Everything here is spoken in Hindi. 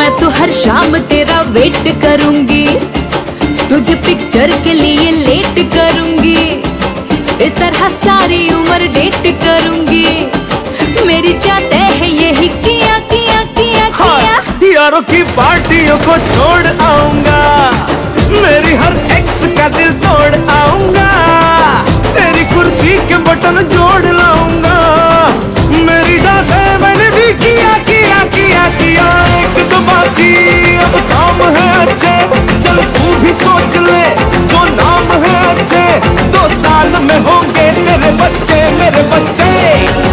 मैं तो हर शाम तेरा वेट करूंगी, तुझे पिक्चर के लिए लेट करूंगी, इस तरह सारी उम्र डेट करूंगी। मेरी चाहते हैं यही किया किया किया किया। यारों की पार्टियों को छोड़ आऊंगा, मेरी हर एक्स का दिल तोड़ आऊंगा, तेरी कुर्ती के बटन जोड़ लाऊंगा। मेरी जाते मैंने भी किया किया किया किया। एक तो बाकी अब काम है अच्छे, चल तू भी सोच ले जो नाम है अच्छे। 2 साल में होंगे तेरे बच्चे मेरे बच्चे।